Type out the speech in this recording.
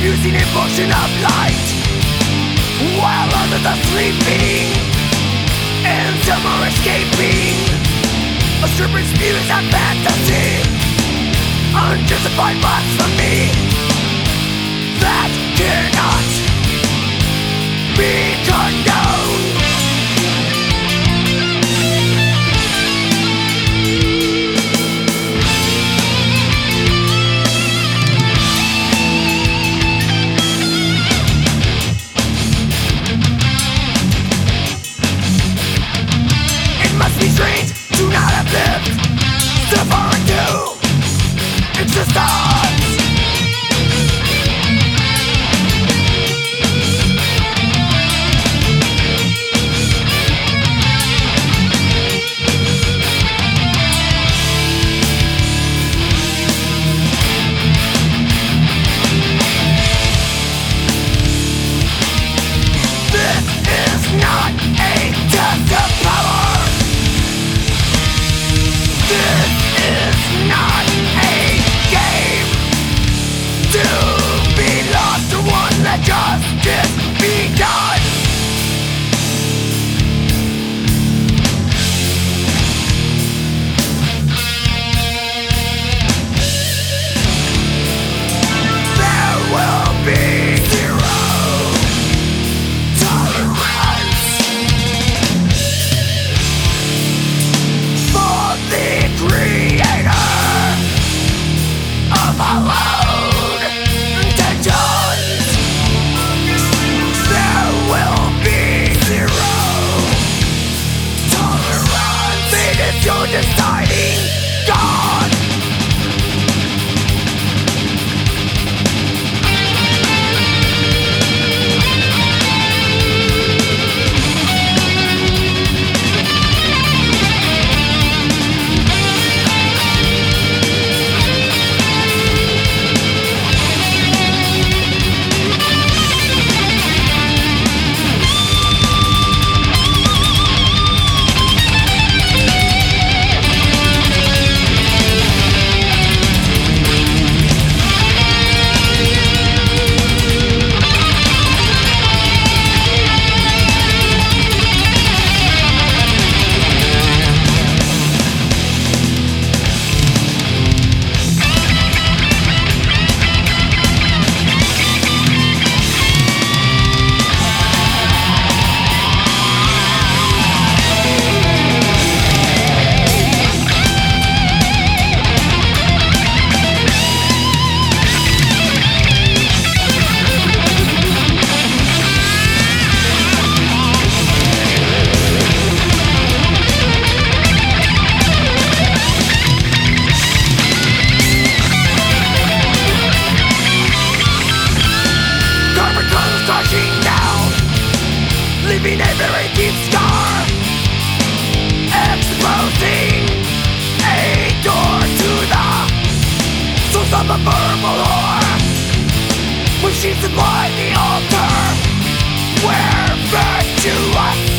using a potion of light, while others are sleeping and some are escaping. A serpent spews a fantasy, unjustified blasphemy that cannot be condoned. It must be strange to not have lived so far into existence. Not a test of power. This is not a game to be lost or one. Let justice be done. There will be zero tolerance for the creator of hallowed intentions. There will be zero tolerance. It is your deciding God. Leaving a very deep scar, exposing a door to the source of a verbal whore, where she supplied the altar where virtuous